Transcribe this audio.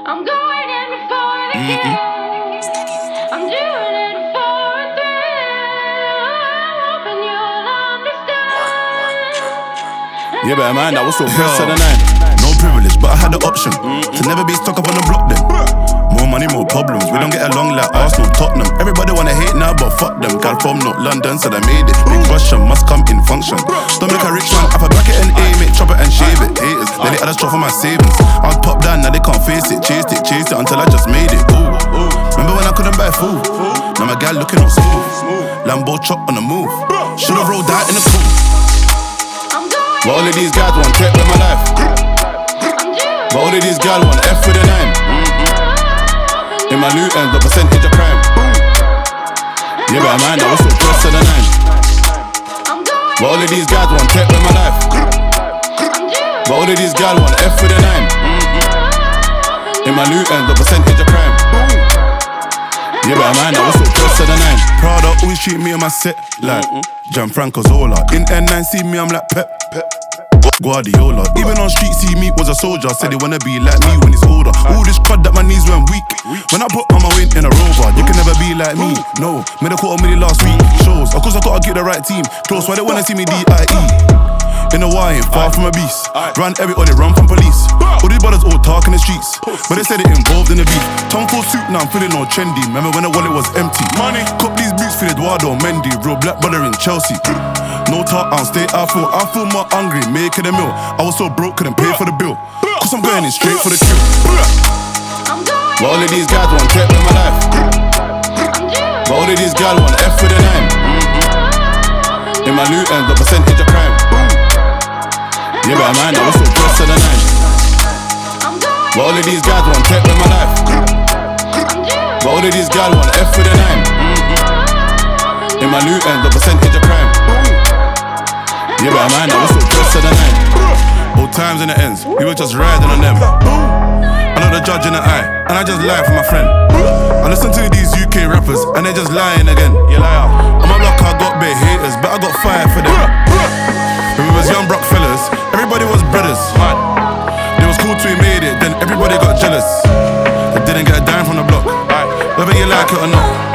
I'm going in for the kill. I'm doing it for a thrill. Hoping you'll understand. Yeah, better man, that was so press to the nine. No privilege, but I had the option to never be stuck up on the block then. More money, more problems. We don't get along like Arsenal, Tottenham. Everybody wanna hate now, but fuck them. Girl from North London, said I made it. Big Russian must come in function. Don't make a rich man, have a bracket and aim it, chop it and shave it. Haters, then they had a straw for my savings. I was popped down, now they can't face it. Chased it until I just made it. Ooh. Remember when I couldn't buy food? Now my gal looking all smooth. Lambo chop on the move. Should've rolled out in the coupe. But all of these guys want tech with my life. But all of these guys want F with a 9. In my loot ends, the percentage of crime. Yeah, but man, that was so close to the 9. But all of these guys want tech with my life. But all of these guys want F with a 9. In my loot ends, the percentage of crime. Yeah, but man, that was so close to the 9. Prada always treat me on my set like Gianfranco Zola. In N9 see me, I'm like Pep Guardiola. Even on street see me was a soldier. Said they wanna be like me when it's older. All this crud that my knees went weak. When I put on my weight in a Rover, you can never be like me. No, made a $250,000 last week. Shows, of course I gotta get the right team. Close, why they wanna see me D.I.E. In the wine, far from a beast. Run everybody, run from police. All these brothers all talk in the streets, but they said it involved in the beef. Tom full suit, now I'm feeling all trendy. Remember when the wallet was empty? Money. Cop these boots for Eduardo Mendy. Real black brother in Chelsea. No talk, I'll stay, I feel more hungry, making a meal. I was so broke, couldn't pay for the bill. Cause I'm going in straight for the kill. But all of these guys want tech with my life. But all of these guys want F with a 9. In my loot ends, the percentage of crime. Yeah, but man, that was so close to the 9. But all of these guys want tech with my life. But all of these guys want F with a 9. In my loot ends, the percentage of crime. Yeah, but man, that was so close to the 9. Old times and the ends, we were just riding on them. I know the judge in the eye, and I just lie for my friend. I listen to these UK rappers, and they just lying again. You liar. On my block I got bare haters, but I got fire for them. When we was young broke fellas, everybody was brothers. It was cool till we made it, then everybody got jealous. They didn't get a dime from the block, whether you like it or not.